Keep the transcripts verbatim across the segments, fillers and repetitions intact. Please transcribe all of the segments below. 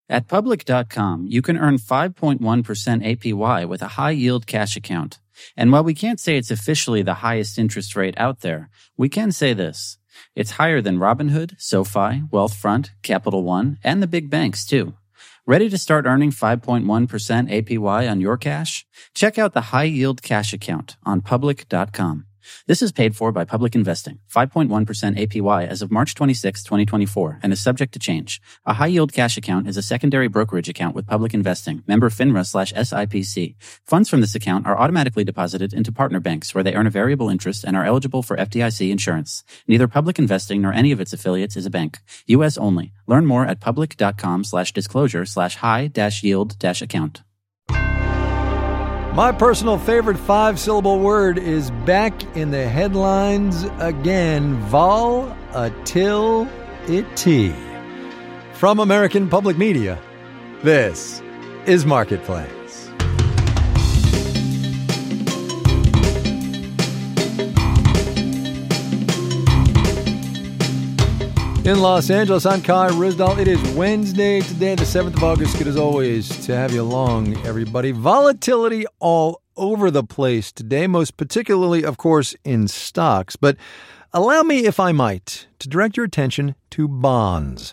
At Public dot com, you can earn five point one percent A P Y with a high-yield cash account. And while we can't say it's officially the highest interest rate out there, we can say this. It's higher than Robinhood, SoFi, Wealthfront, Capital One, and the big banks, too. Ready to start earning five point one percent A P Y on your cash? Check out the high-yield cash account on Public dot com. This is paid for by Public Investing, five point one percent A P Y as of March twenty-sixth, twenty twenty-four, and is subject to change. A high-yield cash account is a secondary brokerage account with Public Investing, member FINRA slash S I P C. Funds from this account are automatically deposited into partner banks where they earn a variable interest and are eligible for F D I C insurance. Neither Public Investing nor any of its affiliates is a bank. U S only. Learn more at Public dot com slash disclosure slash high dash yield dash account. My personal favorite five-syllable word is back in the headlines again. Vol-atil-ity. From American Public Media, this is Marketplace. In Los Angeles, I'm Kai Ryssdal. It is Wednesday today, the seventh of August. Good as always to have you along, everybody. Volatility all over the place today, most particularly, of course, in stocks. But allow me, if I might, to direct your attention to bonds.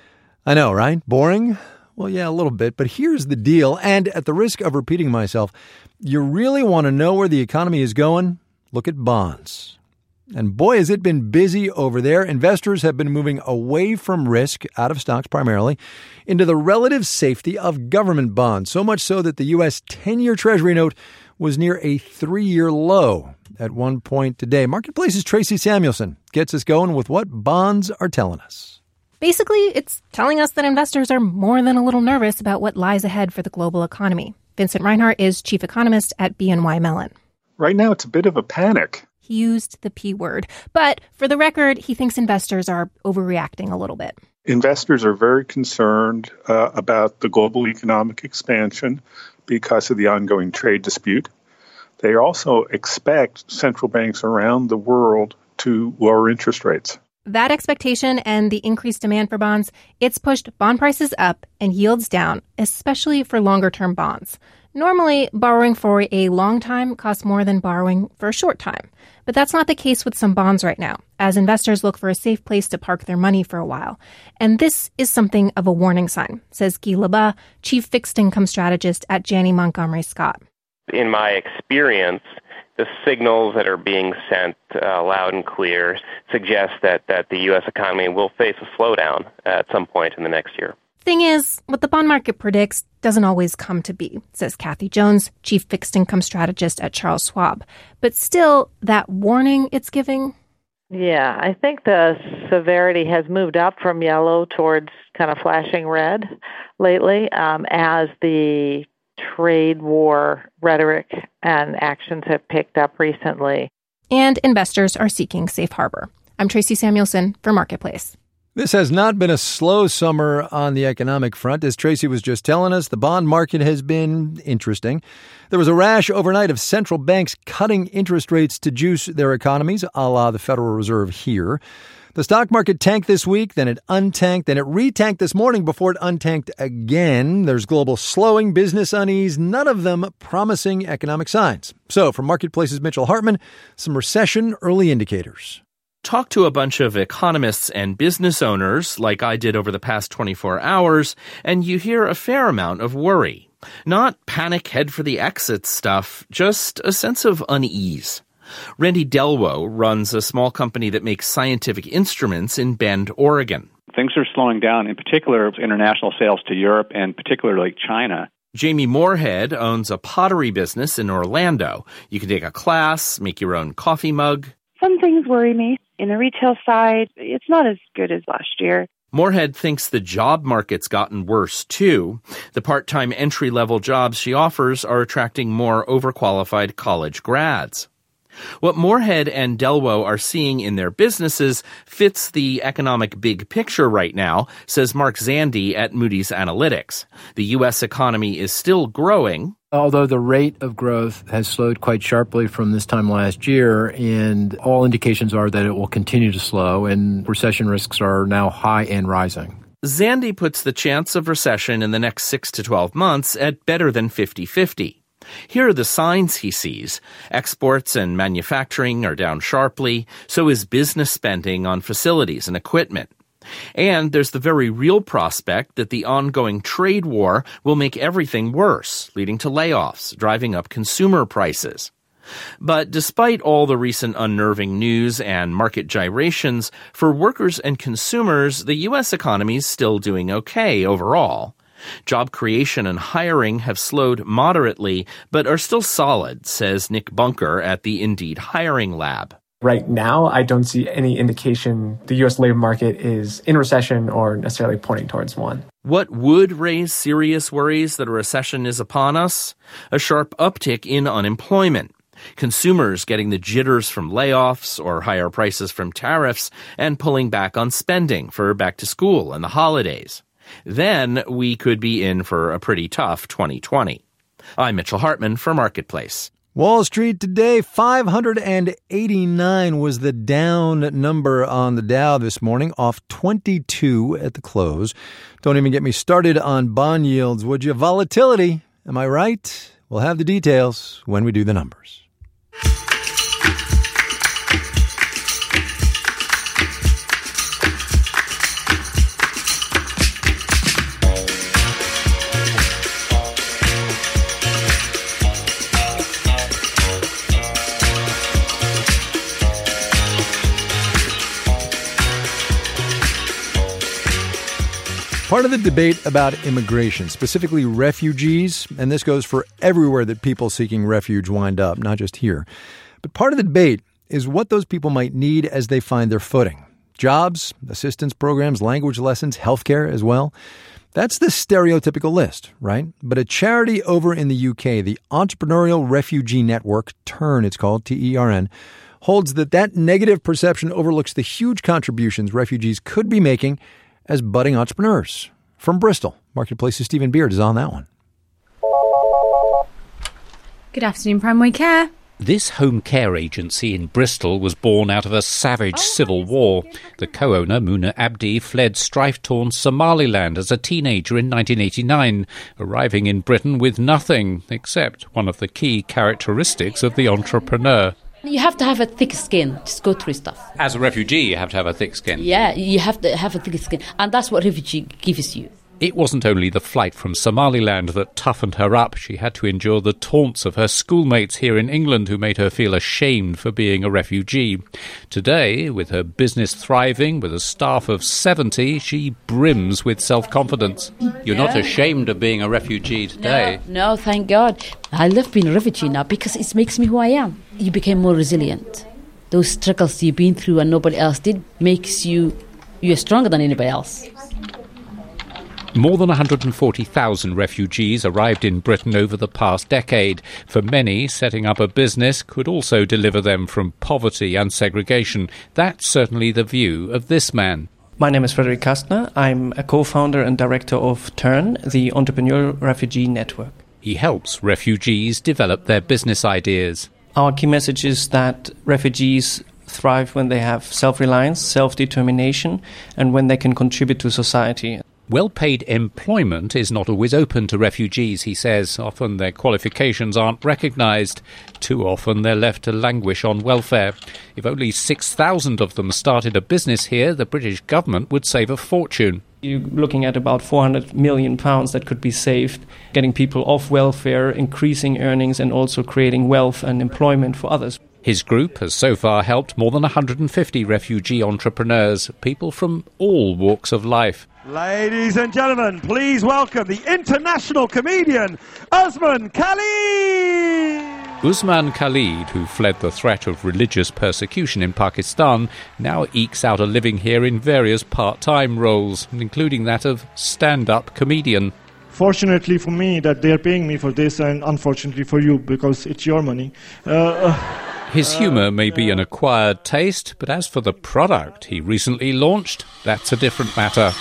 I know, right? Boring? Well, yeah, a little bit. But here's the deal. And at the risk of repeating myself, you really want to know where the economy is going? Look at bonds. And boy, has it been busy over there. Investors have been moving away from risk, out of stocks primarily, into the relative safety of government bonds. So much so that the U S ten-year Treasury note was near a three-year low at one point today. Marketplace's Tracy Samuelson gets us going with what bonds are telling us. Basically, it's telling us that investors are more than a little nervous about what lies ahead for the global economy. Vincent Reinhart is chief economist at B N Y Mellon. Right now, it's a bit of a panic. He used the P word. But for the record, he thinks investors are overreacting a little bit. Investors are very concerned uh, about the global economic expansion because of the ongoing trade dispute. They also expect central banks around the world to lower interest rates. That expectation and the increased demand for bonds, it's pushed bond prices up and yields down, especially for longer-term bonds. Normally, borrowing for a long time costs more than borrowing for a short time. But that's not the case with some bonds right now, as investors look for a safe place to park their money for a while. And this is something of a warning sign, says Guy Lebas, chief fixed income strategist at Janney Montgomery Scott. In my experience, the signals that are being sent uh, loud and clear suggest that, that the U S economy will face a slowdown at some point in the next year. Thing is, what the bond market predicts doesn't always come to be, says Kathy Jones, chief fixed income strategist at Charles Schwab. But still, that warning it's giving? Yeah, I think the severity has moved up from yellow towards kind of flashing red lately um, as the trade war rhetoric and actions have picked up recently. And investors are seeking safe harbor. I'm Tracy Samuelson for Marketplace. This has not been a slow summer on the economic front. As Tracy was just telling us, the bond market has been interesting. There was a rash overnight of central banks cutting interest rates to juice their economies, a la the Federal Reserve here. The stock market tanked this week, then it untanked, then it retanked this morning before it untanked again. There's global slowing, business unease, none of them promising economic signs. So, from Marketplace's Mitchell Hartman, some recession early indicators. Talk to a bunch of economists and business owners, like I did over the past twenty-four hours, and you hear a fair amount of worry. Not panic head for the exit stuff, just a sense of unease. Randy Delwo runs a small company that makes scientific instruments in Bend, Oregon. Things are slowing down, in particular international sales to Europe and particularly China. Jamie Moorhead owns a pottery business in Orlando. You can take a class, make your own coffee mug. Some things worry me. In the retail side, it's not as good as last year. Moorhead thinks the job market's gotten worse, too. The part-time entry-level jobs she offers are attracting more overqualified college grads. What Moorhead and Delwo are seeing in their businesses fits the economic big picture right now, says Mark Zandi at Moody's Analytics. The U S economy is still growing, although the rate of growth has slowed quite sharply from this time last year, and all indications are that it will continue to slow, and recession risks are now high and rising. Zandy puts the chance of recession in the next six to twelve months at better than fifty-fifty. Here are the signs he sees. Exports and manufacturing are down sharply, so is business spending on facilities and equipment. And there's the very real prospect that the ongoing trade war will make everything worse, leading to layoffs, driving up consumer prices. But despite all the recent unnerving news and market gyrations, for workers and consumers, the U S economy is still doing okay overall. Job creation and hiring have slowed moderately, but are still solid, says Nick Bunker at the Indeed Hiring Lab. Right now, I don't see any indication the U S labor market is in recession or necessarily pointing towards one. What would raise serious worries that a recession is upon us? A sharp uptick in unemployment. Consumers getting the jitters from layoffs or higher prices from tariffs and pulling back on spending for back to school and the holidays. Then we could be in for a pretty tough twenty twenty. I'm Mitchell Hartman for Marketplace. Wall Street today, five hundred eighty-nine was the down number on the Dow this morning, off twenty-two at the close. Don't even get me started on bond yields, would you? Volatility, am I right? We'll have the details when we do the numbers. Part of the debate about immigration, specifically refugees, and this goes for everywhere that people seeking refuge wind up, not just here. But part of the debate is what those people might need as they find their footing. Jobs, assistance programs, language lessons, healthcare as well. That's the stereotypical list, right? But a charity over in the U K, the Entrepreneurial Refugee Network, TERN it's called, T E R N, holds that that negative perception overlooks the huge contributions refugees could be making as budding entrepreneurs. From Bristol, Marketplace's Stephen Beard is on that one. Good afternoon, Primeway Care. This home care agency in Bristol was born out of a savage oh, civil war. The co-owner, Muna Abdi, fled strife-torn Somaliland as a teenager in nineteen eighty-nine, arriving in Britain with nothing except one of the key characteristics of the entrepreneur. You have to have a thick skin, just go through stuff. As a refugee, you have to have a thick skin. Yeah, you have to have a thick skin, and that's what refugee gives you. It wasn't only the flight from Somaliland that toughened her up. She had to endure the taunts of her schoolmates here in England who made her feel ashamed for being a refugee. Today, with her business thriving, with a staff of seventy, she brims with self-confidence. You're yeah. not ashamed of being a refugee today? No, no, thank God. I love being a refugee now because it makes me who I am. You became more resilient. Those struggles you've been through and nobody else did makes you, you're stronger than anybody else. More than one hundred forty thousand refugees arrived in Britain over the past decade. For many, setting up a business could also deliver them from poverty and segregation. That's certainly the view of this man. My name is Frederick Kastner. I'm a co-founder and director of TERN, the Entrepreneurial Refugee Network. He helps refugees develop their business ideas. Our key message is that refugees thrive when they have self-reliance, self-determination, and when they can contribute to society. Well-paid employment is not always open to refugees, he says. Often their qualifications aren't recognised. Too often they're left to languish on welfare. If only six thousand of them started a business here, the British government would save a fortune. You're looking at about four hundred million pounds that could be saved, getting people off welfare, increasing earnings, and also creating wealth and employment for others. His group has so far helped more than one hundred fifty refugee entrepreneurs, people from all walks of life. Ladies and gentlemen, please welcome the international comedian, Usman Khalid! Usman Khalid, who fled the threat of religious persecution in Pakistan, now ekes out a living here in various part-time roles, including that of stand-up comedian. Fortunately for me that they're paying me for this, and unfortunately for you because it's your money. Uh, uh, His humour may be an acquired taste, but as for the product he recently launched, that's a different matter.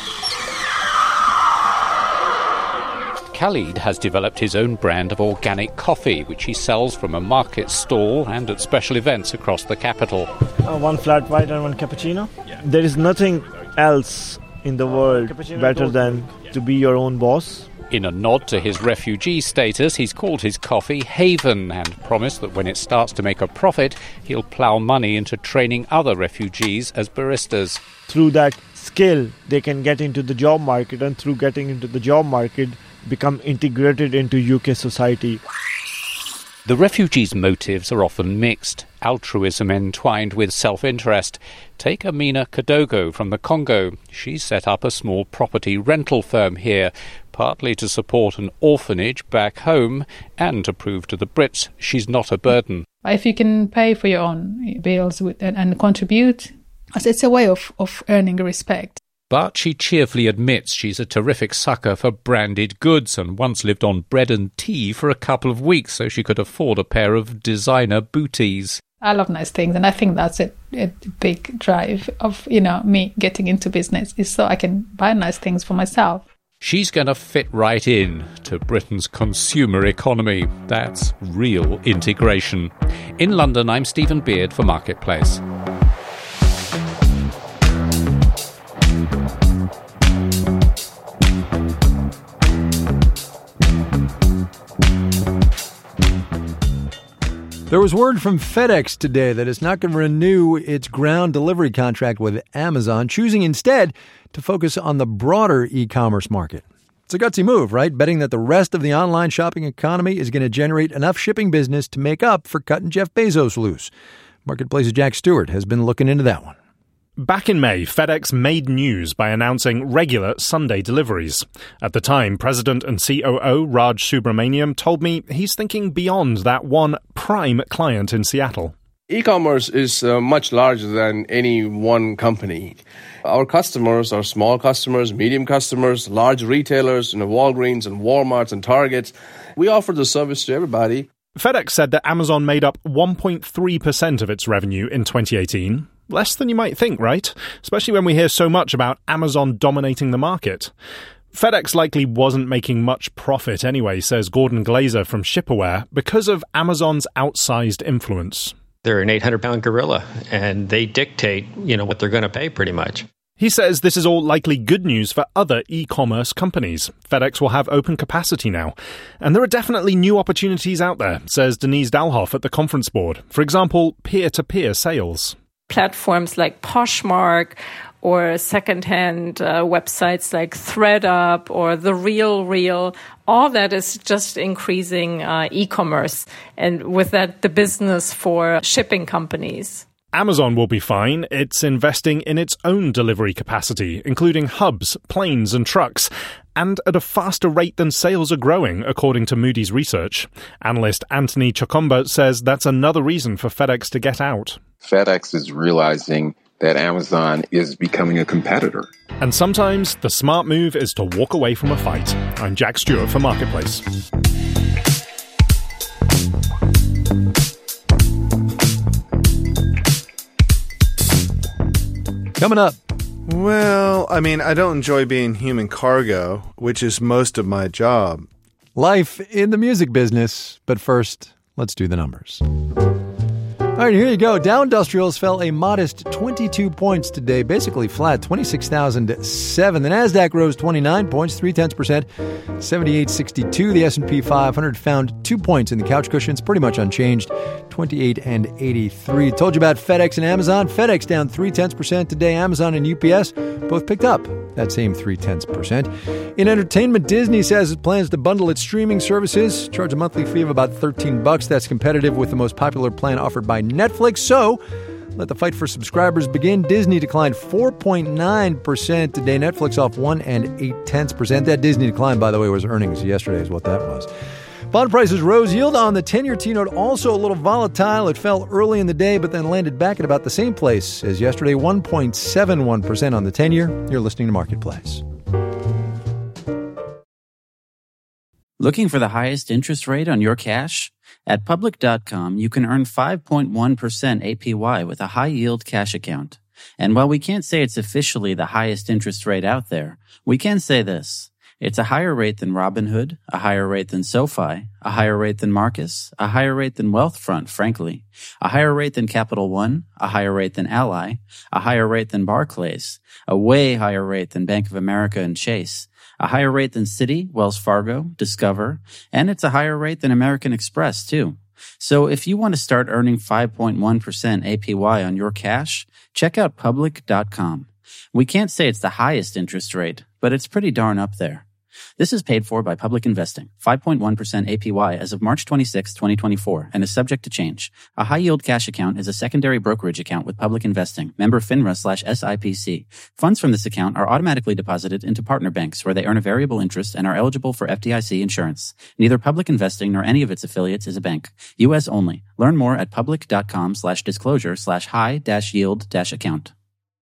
Khalid has developed his own brand of organic coffee, which he sells from a market stall and at special events across the capital. Uh, one flat white and one cappuccino. Yeah. There is nothing else in the world better than to be your own boss. In a nod to his refugee status, he's called his coffee Haven and promised that when it starts to make a profit, he'll plough money into training other refugees as baristas. Through that skill, they can get into the job market, and through getting into the job market, become integrated into U K society. The refugees' motives are often mixed, altruism entwined with self-interest. Take Amina Kadogo from the Congo. She set up a small property rental firm here, partly to support an orphanage back home and to prove to the Brits she's not a burden. If you can pay for your own bills with, and, and contribute, it's a way of, of earning respect. But she cheerfully admits she's a terrific sucker for branded goods and once lived on bread and tea for a couple of weeks so she could afford a pair of designer booties. I love nice things, and I think that's a, a big drive of, you know, me getting into business, is so I can buy nice things for myself. She's going to fit right in to Britain's consumer economy. That's real integration. In London, I'm Stephen Beard for Marketplace. There was word from FedEx today that it's not going to renew its ground delivery contract with Amazon, choosing instead to focus on the broader e-commerce market. It's a gutsy move, right? Betting that the rest of the online shopping economy is going to generate enough shipping business to make up for cutting Jeff Bezos loose. Marketplace's Jack Stewart has been looking into that one. Back in May, FedEx made news by announcing regular Sunday deliveries. At the time, President and C O O Raj Subramaniam told me he's thinking beyond that one prime client in Seattle. E-commerce is uh, much larger than any one company. Our customers are small customers, medium customers, large retailers, you know, Walgreens and Walmarts and Targets. We offer the service to everybody. FedEx said that Amazon made up one point three percent of its revenue in twenty eighteen. Less than you might think, right? Especially when we hear so much about Amazon dominating the market. FedEx likely wasn't making much profit anyway, says Gordon Glazer from ShipAware, because of Amazon's outsized influence. They're an eight hundred pound gorilla, and they dictate, you know, what they're going to pay pretty much. He says this is all likely good news for other e-commerce companies. FedEx will have open capacity now. And there are definitely new opportunities out there, says Denise Dalhoff at the conference board. For example, peer-to-peer sales. Platforms like Poshmark or secondhand uh, websites like ThreadUp or The Real Real, all that is just increasing uh, e-commerce, and with that, the business for shipping companies. Amazon will be fine. It's investing in its own delivery capacity, including hubs, planes and trucks, and at a faster rate than sales are growing, according to Moody's research. Analyst Anthony Chokomba says that's another reason for FedEx to get out. FedEx is realizing that Amazon is becoming a competitor. And sometimes the smart move is to walk away from a fight. I'm Jack Stewart for Marketplace. Coming up. Well, I mean, I don't enjoy being human cargo, which is most of my job. Life in the music business. But first, let's do the numbers. All right, here you go. Dow Industrials fell a modest twenty-two points today, basically flat, twenty-six thousand seven. The NASDAQ rose twenty-nine points, three tenths percent, seventy-eight sixty-two. The S and P five hundred found two points in the couch cushions, pretty much unchanged, twenty-eight and eighty-three. Told you about FedEx and Amazon. FedEx down three tenths percent today. Amazon and U P S both picked up that same three tenths percent. In entertainment, Disney says it plans to bundle its streaming services, charge a monthly fee of about thirteen bucks. That's competitive with the most popular plan offered by Netflix. So let the fight for subscribers begin. Disney declined four point nine percent today. Netflix off one and eight tenths percent. That Disney decline, by the way, was earnings yesterday is what that was. Bond prices rose. Yield on the ten-year T-note also a little volatile. It fell early in the day, but then landed back at about the same place as yesterday, one point seven one percent on the ten-year. You're listening to Marketplace. Looking for the highest interest rate on your cash? At Public dot com, you can earn five point one percent A P Y with a high-yield cash account. And while we can't say it's officially the highest interest rate out there, we can say this. It's a higher rate than Robinhood, a higher rate than SoFi, a higher rate than Marcus, a higher rate than Wealthfront, frankly, a higher rate than Capital One, a higher rate than Ally, a higher rate than Barclays, a way higher rate than Bank of America and Chase, a higher rate than Citi, Wells Fargo, Discover, and it's a higher rate than American Express, too. So if you want to start earning five point one percent A P Y on your cash, check out public dot com. We can't say it's the highest interest rate, but it's pretty darn up there. This is paid for by Public Investing, five point one percent A P Y as of March twenty-sixth, twenty twenty-four, and is subject to change. A high-yield cash account is a secondary brokerage account with Public Investing, member FINRA slash S I P C. Funds from this account are automatically deposited into partner banks where they earn a variable interest and are eligible for F D I C insurance. Neither Public Investing nor any of its affiliates is a bank. U S only. Learn more at public dot com slash disclosure slash high dash yield dash account.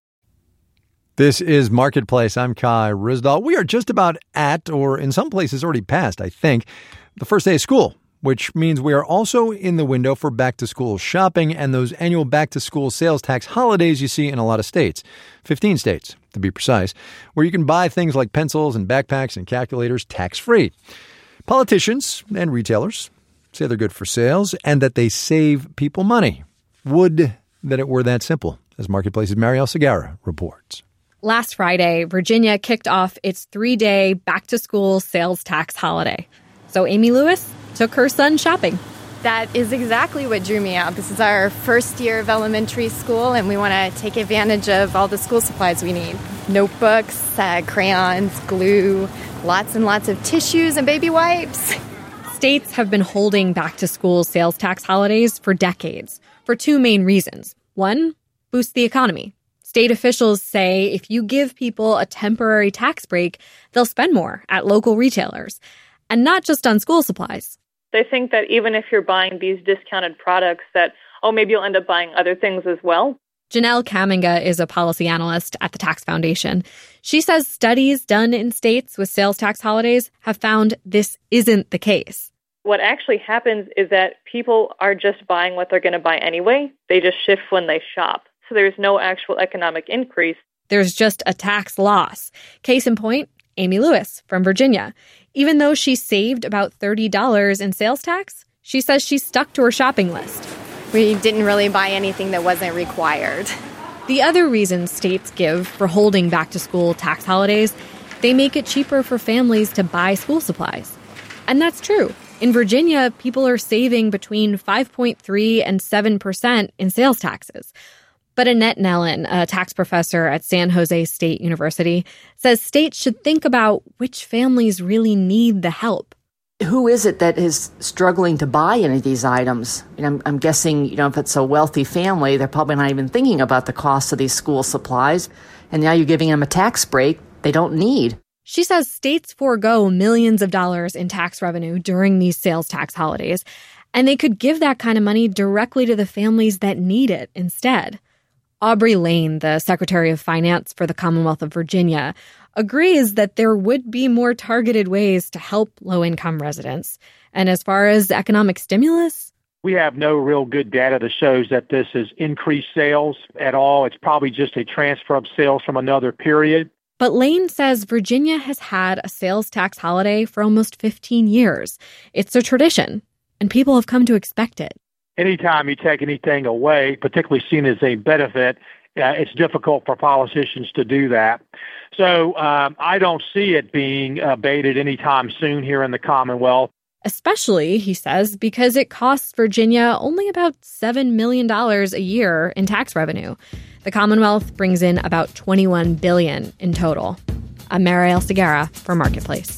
This is Marketplace. I'm Kai Ryssdal. We are just about at, or in some places already past, I think, the first day of school, which means we are also in the window for back-to-school shopping and those annual back-to-school sales tax holidays you see in a lot of states, fifteen states to be precise, where you can buy things like pencils and backpacks and calculators tax-free. Politicians and retailers say they're good for sales and that they save people money. Would that it were that simple, as Marketplace's Marielle Segarra reports. Last Friday, Virginia kicked off its three-day back-to-school sales tax holiday. So Amy Lewis took her son shopping. That is exactly what drew me out. This is our first year of elementary school, and we want to take advantage of all the school supplies we need. Notebooks, uh, crayons, glue, lots and lots of tissues and baby wipes. States have been holding back-to-school sales tax holidays for decades for two main reasons. One, boost the economy. State officials say if you give people a temporary tax break, they'll spend more at local retailers, and not just on school supplies. They think that even if you're buying these discounted products that, oh, maybe you'll end up buying other things as well. Janelle Kaminga is a policy analyst at the Tax Foundation. She says studies done in states with sales tax holidays have found this isn't the case. What actually happens is that people are just buying what they're going to buy anyway. They just shift when they shop. So there's no actual economic increase. There's just a tax loss. Case in point, Amy Lewis from Virginia. Even though she saved about thirty dollars in sales tax, she says she stuck to her shopping list. We didn't really buy anything that wasn't required. The other reason states give for holding back-to-school tax holidays, they make it cheaper for families to buy school supplies. And that's true. In Virginia, people are saving between five point three and seven percent in sales taxes. But Annette Nellen, a tax professor at San Jose State University, says states should think about which families really need the help. Who is it that is struggling to buy any of these items? I mean, I'm, I'm guessing, you know, if it's a wealthy family, they're probably not even thinking about the cost of these school supplies. And now you're giving them a tax break they don't need. She says states forego millions of dollars in tax revenue during these sales tax holidays, and they could give that kind of money directly to the families that need it instead. Aubrey Lane, the Secretary of Finance for the Commonwealth of Virginia, agrees that there would be more targeted ways to help low-income residents. And as far as economic stimulus, we have no real good data that shows that this has increased sales at all. It's probably just a transfer of sales from another period. But Lane says Virginia has had a sales tax holiday for almost fifteen years. It's a tradition, and people have come to expect it. Anytime you take anything away, particularly seen as a benefit, uh, it's difficult for politicians to do that. So um, I don't see it being abated anytime soon here in the Commonwealth. Especially, he says, because it costs Virginia only about seven million dollars a year in tax revenue. The Commonwealth brings in about twenty-one billion dollars in total. I'm Marielle Segarra for Marketplace.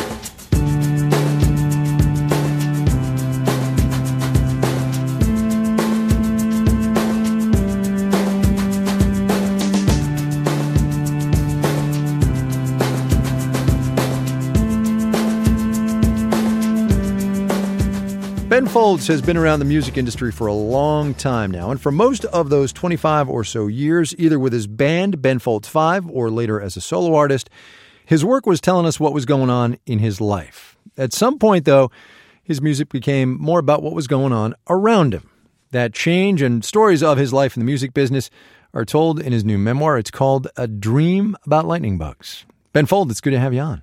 Ben Folds has been around the music industry for a long time now, and for most of those twenty-five or so years, either with his band, Ben Folds Five, or later as a solo artist, his work was telling us what was going on in his life. At some point, though, his music became more about what was going on around him. That change and stories of his life in the music business are told in his new memoir. It's called A Dream About Lightning Bugs. Ben Folds, it's good to have you on.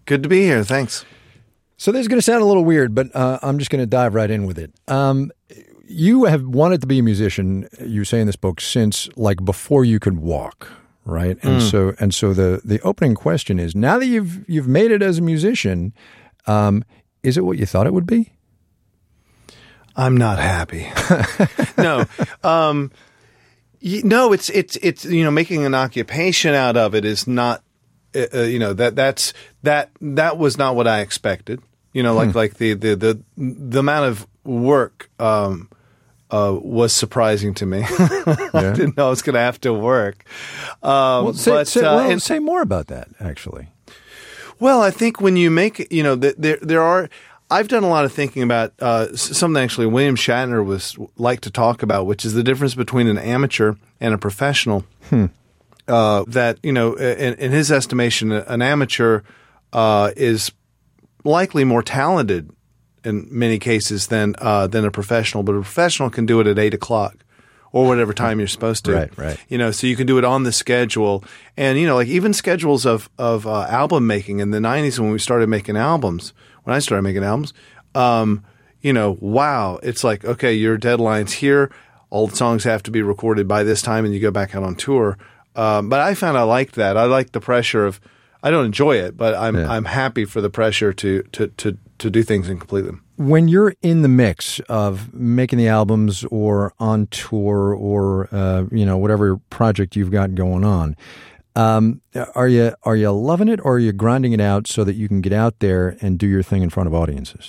Good to be here. Thanks. So this is going to sound a little weird, but uh, I'm just going to dive right in with it. Um, you have wanted to be a musician, you say in this book, since like before you could walk, right? And Mm. so and so the the opening question is: now that you've you've made it as a musician, um, is it what you thought it would be? I'm not happy. no, um, y- no, it's it's it's you know, making an occupation out of it is not. Uh, you know that that's that that was not what I expected. You know, like Hmm. like the, the the the amount of work um, uh, was surprising to me. I didn't know I was going to have to work. Um, Well, say, but say, uh, well, and- say more about that, actually. well, I think when you make, you know, th- there there are. I've done a lot of thinking about uh, s- something actually William Shatner was like to talk about, which is the difference between an amateur and a professional. Hmm. Uh, that, you know, in, in his estimation, an amateur uh, is likely more talented in many cases than uh, than a professional, but a professional can do it at eight o'clock or whatever time you're supposed to. Right, right. You know, so you can do it on the schedule, and you know, like even schedules of of uh, album making in the nineties when we started making albums. When I started making albums, um, you know, wow, it's like, okay, your deadline's here. All the songs have to be recorded by this time, and you go back out on tour. Um, but I found I liked that. I liked the pressure of. I don't enjoy it, but I'm Yeah. I'm happy for the pressure to to to to do things and complete them. When you're in the mix of making the albums or on tour or uh, you know, whatever project you've got going on, um, are you are you loving it, or are you grinding it out so that you can get out there and do your thing in front of audiences?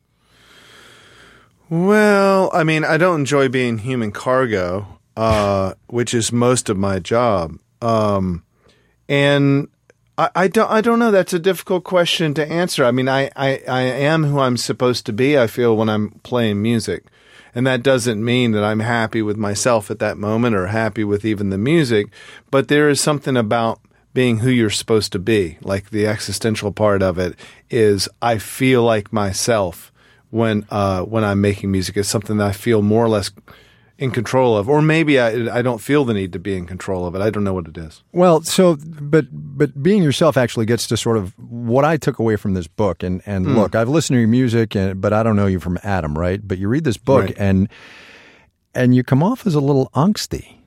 Well, I mean, I don't enjoy being human cargo, uh, which is most of my job. Um, and I, I don't, I don't know. That's a difficult question to answer. I mean, I, I, I am who I'm supposed to be, I feel, when I'm playing music. And that doesn't mean that I'm happy with myself at that moment or happy with even the music. But there is something about being who you're supposed to be. Like the existential part of it is I feel like myself when uh, when I'm making music. It's something that I feel more or less in control of, or maybe I I don't feel the need to be in control of it. I don't know what it is. Well, so but but being yourself actually gets to sort of what I took away from this book. And and Mm. look, I've listened to your music, and but I don't know you from Adam, right? But you read this book, Right. and and you come off as a little angsty.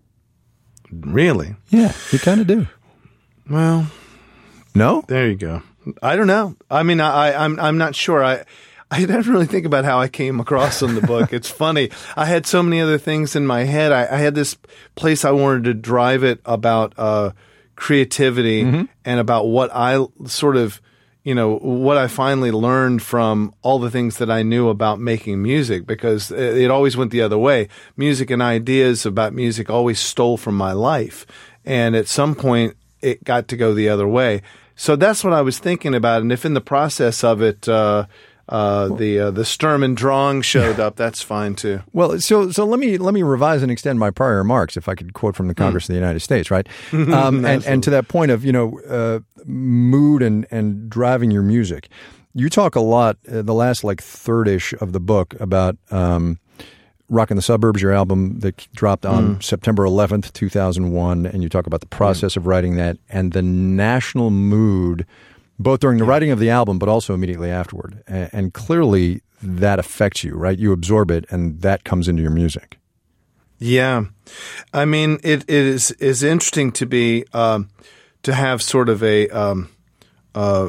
Really? Yeah, you kind of do. Well, no. There you go. I don't know. I mean, I, I I'm I'm not sure. I. I didn't really think about how I came across in the book. It's funny. I had so many other things in my head. I, I had this place I wanted to drive it about uh, creativity Mhm. and about what I sort of, you know, what I finally learned from all the things that I knew about making music, because it, it always went the other way. Music and ideas about music always stole from my life. And at some point, it got to go the other way. So that's what I was thinking about. And if in the process of it, uh, Uh, the uh, the Sturm and Drang showed up, that's fine too. Well, so so let me let me revise and extend my prior remarks, if I could quote from the Congress of the United States, right? Um, and, and to that point of, you know, uh, mood and, and driving your music, you talk a lot, uh, the last like third-ish of the book, about um, Rockin' the Suburbs, your album that dropped on Mm. September eleventh, two thousand one, and you talk about the process of writing that and the national mood, both during the writing of the album, but also immediately afterward. And, and clearly that affects you, right? You absorb it, and that comes into your music. Yeah. I mean, it, it is, is interesting to be, um, to have sort of a, um, uh,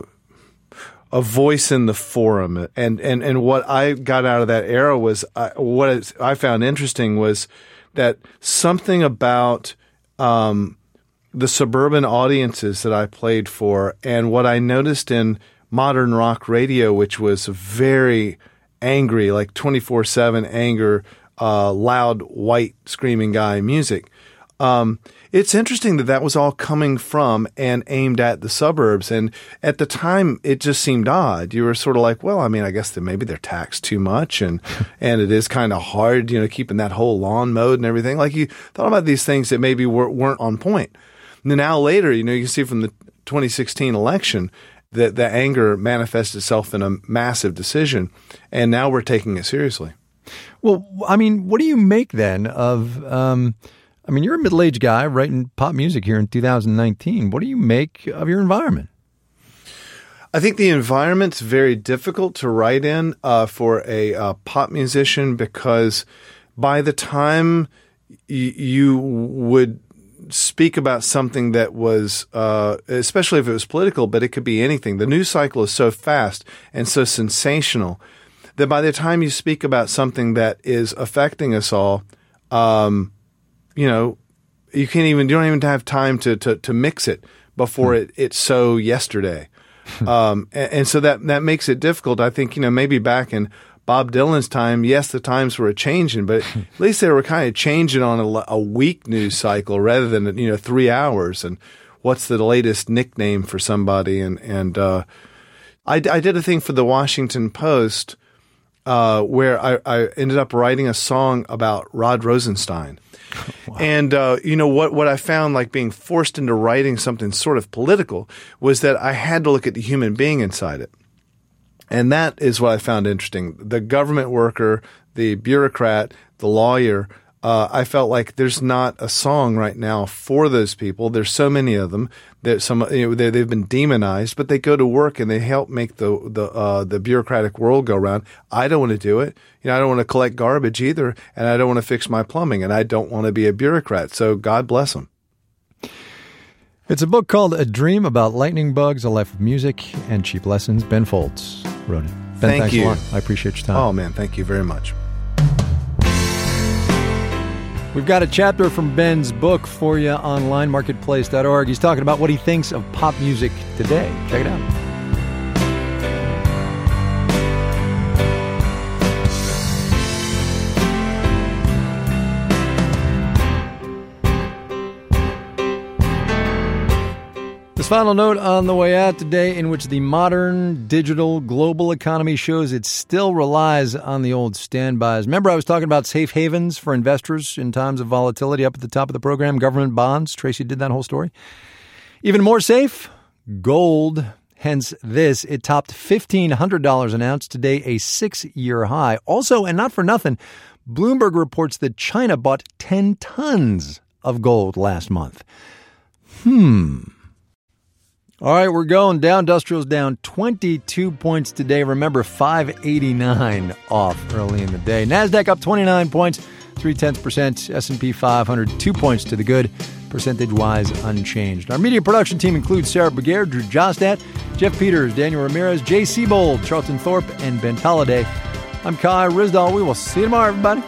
a voice in the forum. And, and, and what I got out of that era was, I, what it, I found interesting was that something about, um, the suburban audiences that I played for, and what I noticed in modern rock radio, which was very angry, like twenty-four seven anger, uh, loud, white, screaming guy music. Um, it's interesting that that was all coming from and aimed at the suburbs. And at the time, it just seemed odd. You were sort of like, well, I mean, I guess that maybe they're taxed too much, and and it is kind of hard, you know, keeping that whole lawn mowed and everything. Like, you thought about these things that maybe were, weren't on point. And now later, you know, you can see from the twenty sixteen election that the anger manifests itself in a massive decision, and now we're taking it seriously. Well, I mean, what do you make then of, um, I mean, you're a middle-aged guy writing pop music here in two thousand nineteen. What do you make of your environment? I think the environment's very difficult to write in uh, for a uh, pop musician because by the time y- you would speak about something that was, uh, especially if it was political, but it could be anything. The news cycle is so fast and so sensational that by the time you speak about something that is affecting us all, um, you know, you can't even, you don't even have time to, to, to mix it before it, it's so yesterday. um, and, and so that, that makes it difficult. I think, you know, maybe back in Bob Dylan's time, yes, the times were changing, but at least they were kind of changing on a, a week news cycle rather than, you know, three hours. And what's the latest nickname for somebody? And, and, uh, I, I did a thing for the Washington Post, uh, where I, I ended up writing a song about Rod Rosenstein. Wow. And, uh, you know, what, what I found like being forced into writing something sort of political was that I had to look at the human being inside it. And that is what I found interesting. The government worker, the bureaucrat, the lawyer, uh, I felt like there's not a song right now for those people. There's so many of them that some, you know, they, they've been demonized, but they go to work and they help make the, the, uh, the bureaucratic world go round. I don't want to do it. You know, I don't want to collect garbage either. And I don't want to fix my plumbing and I don't want to be a bureaucrat. So God bless them. It's a book called A Dream About Lightning Bugs, A Life of Music and Cheap Lessons. Ben Folds wrote it. Ben, thank thanks you. a lot. I appreciate your time. Oh, man, thank you very much. We've got a chapter from Ben's book for you online, marketplace dot org. He's talking about what he thinks of pop music today. Check it out. This final note on the way out today, in which the modern, digital, global economy shows it still relies on the old standbys. Remember I was talking about safe havens for investors in times of volatility up at the top of the program, government bonds. Tracy did that whole story. Even more safe, gold. Hence this, it topped fifteen hundred dollars an ounce today, a six-year high. Also, and not for nothing, Bloomberg reports that China bought ten tons of gold last month. Hmm... All right, we're going. Dow Industrial's down twenty-two points today. Remember, five eighty-nine off early in the day. NASDAQ up twenty-nine points, three-tenths percent. S and P five hundred, two points to the good, percentage-wise unchanged. Our media production team includes Sarah Beguer, Drew Jostat, Jeff Peters, Daniel Ramirez, Jay Siebold, Charlton Thorpe, and Ben Tolliday. I'm Kai Ryssdal. We will see you tomorrow, everybody.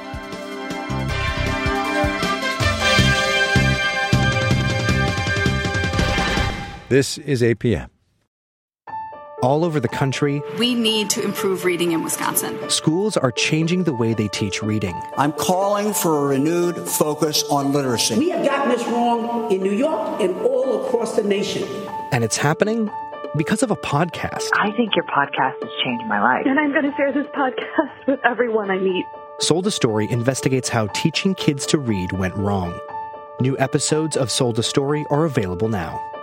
This is A P M. All over the country, we need to improve reading in Wisconsin. Schools are changing the way they teach reading. I'm calling for a renewed focus on literacy. We have gotten this wrong in New York and all across the nation. And it's happening because of a podcast. I think your podcast has changed my life. And I'm going to share this podcast with everyone I meet. Sold a Story investigates how teaching kids to read went wrong. New episodes of Sold a Story are available now.